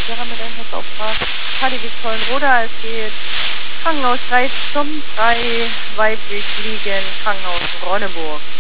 Vera mit einem Herzauftrag. KDW Zollenroda, es geht Krankenhaus 3 zum 3, weiblich liegen, Krankenhaus Ronneburg.